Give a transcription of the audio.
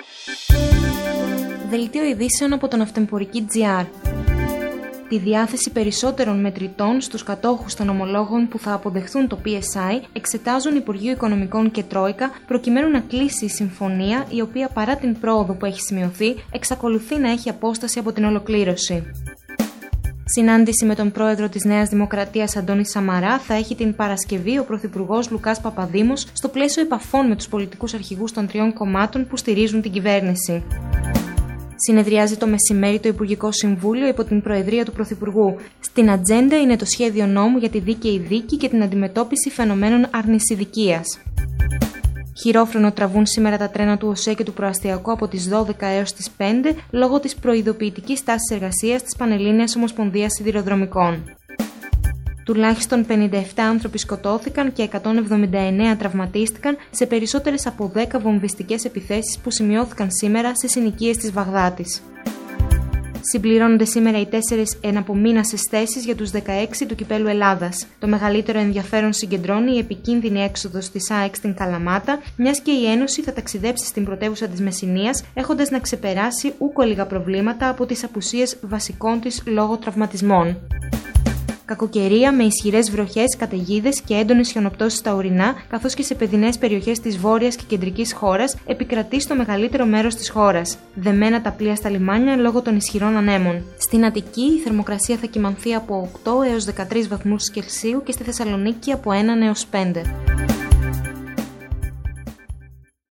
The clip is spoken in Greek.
Δελτίο ειδήσεων από τον Αυτεμπορική.gr. Τη διάθεση περισσότερων μετρητών στους κατόχους των ομολόγων που θα αποδεχθούν το PSI εξετάζουν Υπουργείο Οικονομικών και Τρόικα προκειμένου να κλείσει η συμφωνία, η οποία παρά την πρόοδο που έχει σημειωθεί, εξακολουθεί να έχει απόσταση από την ολοκλήρωση. Συνάντηση με τον πρόεδρο της Νέας Δημοκρατίας Αντώνη Σαμαρά θα έχει την Παρασκευή ο πρωθυπουργός Λουκάς Παπαδήμος στο πλαίσιο επαφών με τους πολιτικούς αρχηγούς των τριών κομμάτων που στηρίζουν την κυβέρνηση. Συνεδριάζει το μεσημέρι το Υπουργικό Συμβούλιο υπό την Προεδρία του Πρωθυπουργού. Στην ατζέντα είναι το σχέδιο νόμου για τη δίκαιη δίκη και την αντιμετώπιση φαινομένων αρνησιδικίας. Χειρόφρενο τραβούν σήμερα τα τρένα του ΟΣΕ και του Προαστιακού από τις 12 έως τις 5 λόγω της προειδοποιητικής τάσης εργασίας της Πανελλήνιας Ομοσπονδίας Σιδηροδρομικών. Τουλάχιστον 57 άνθρωποι σκοτώθηκαν και 179 τραυματίστηκαν σε περισσότερες από 10 βομβιστικές επιθέσεις που σημειώθηκαν σήμερα σε συνοικίες της Βαγδάτης. Συμπληρώνονται σήμερα οι 4 εναπομείνασες θέσεις για τους 16 του Κυπέλλου Ελλάδας. Το μεγαλύτερο ενδιαφέρον συγκεντρώνει η επικίνδυνη έξοδος της ΑΕΚ στην Καλαμάτα, μιας και η Ένωση θα ταξιδέψει στην πρωτεύουσα της Μεσσηνίας, έχοντας να ξεπεράσει ούκο λίγα προβλήματα από τις απουσίες βασικών της λόγω τραυματισμών. Κακοκαιρία με ισχυρές βροχές, καταιγίδες και έντονες χιονοπτώσεις στα ορεινά, καθώς και σε παιδινές περιοχές της βόρειας και κεντρικής χώρας, επικρατεί στο μεγαλύτερο μέρος της χώρας. Δεμένα τα πλοία στα λιμάνια λόγω των ισχυρών ανέμων. Στην Αττική η θερμοκρασία θα κυμανθεί από 8 έως 13 βαθμούς Κελσίου και στη Θεσσαλονίκη από 1 έως 5.